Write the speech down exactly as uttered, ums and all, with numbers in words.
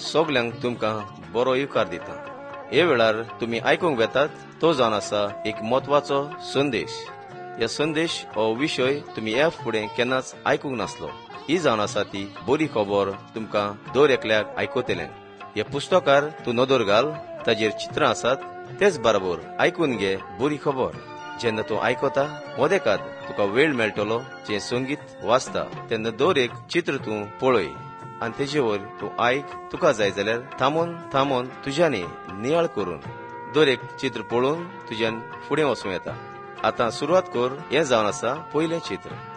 सगल्यांक तुमकां बरो येवकार दिता। हे वेळार तुम्ही आयकूंक येतात तो जावन आसा एक म्हत्वाचो संदेश। ह्या संदेश हो विशय तुम्ही ह्या फुडें केन्नाच आयकूंक नासलो। ही जावन आसा ती बरी खबर तुमकां दर एकल्याक आयकतलें। हे पुस्तकार तूं नदर घाल, ताजेर चित्रां आसात, तेच बरोबर आयकून घे बरी खबर। जेन्ना तूं आयकता मदेकाद तुका वेळ मेळटलो जे संगीत वाचता तेन्ना दर एक चित्र तूं पळय आनी तेजे वयर तूं आयक। तुका जाय जाल्यार थांबून थांबून तुज्यानी नियाळ करून दर एक चित्र पळोवन तुज्यान फुडें वचूं येता। आतां सुरवात कर। हें जावन आसा पयलें चित्र।